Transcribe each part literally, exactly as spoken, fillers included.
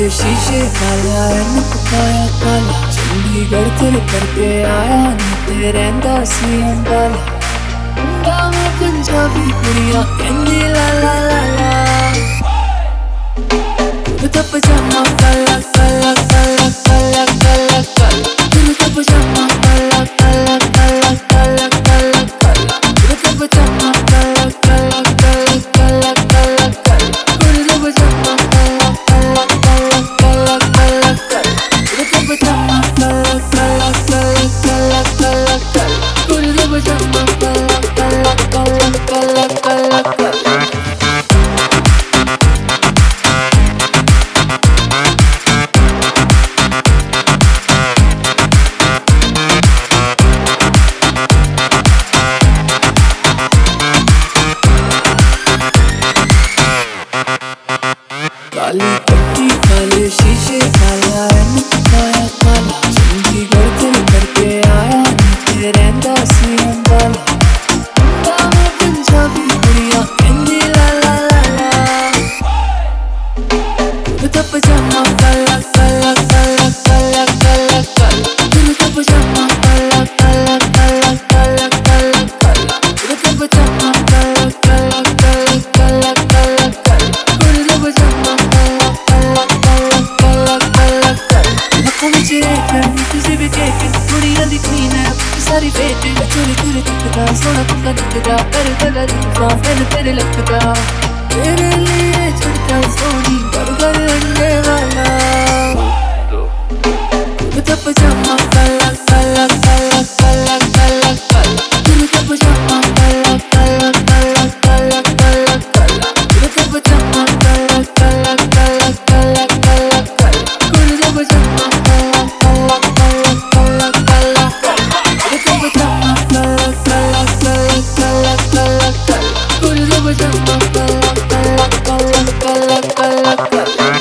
शीशे वाला रंग पाया काला, चंडीगढ़ दिल करके आया नी ते रहिंदा सी अंबाला। मुंडा मैं पंजाबी कुड़ियां कहंदी ला ला ला ला, कुर्ता पजामा काला काला काला काला काला काला, कुर्ता पजामा काला काला काला काला काला काला, कुर्ता पजामा काला काला काला काला काला काला, कुर्ता पजामा काला काला काला काला काला काला, कुर्ता पजामा काला काला काला काला काला काला, कुर्ता पजामा काला काला काला काला काला काला। काली पट्टी काले शीशे काला रंग पाया काला, चंडीगढ़ दिल करके आया नी ते रहिंदा सी अंबाला। मुंडा मैं पंजाबी कुड़ियां कहंदी ला ला ला ला, कुर्ता पजामा काला काला काला काला काला काला, कुर्ता पजामा काला काला काला काला काला काला, कुर्ता पजामा काला काला काला काला काला काला, कुर्ता पजामा कुड़ियां दिखनी ने सारी बेट चोरी चोरी दिखदा, सोना कुंगा दिखदा, कर गला दिखदा मैनू तेरे लगदा, तेरे लिए छड़का सोनी बर्गर अंडे वाला। कुर्ता पजामा काला काला काला काला काला काला, कुर्ता पजामा काला काला काला काला काला काला, कुर्ता पजामा काला काला काला काला काला काला, कुर्ता पजामा काला काला काला काला काला काला, कुर्ता पजामा काला काला काला काला काला काला, कुर्ता पजामा काला काला काला काला काला काला।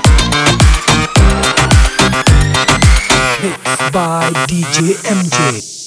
Mixed by D J M J.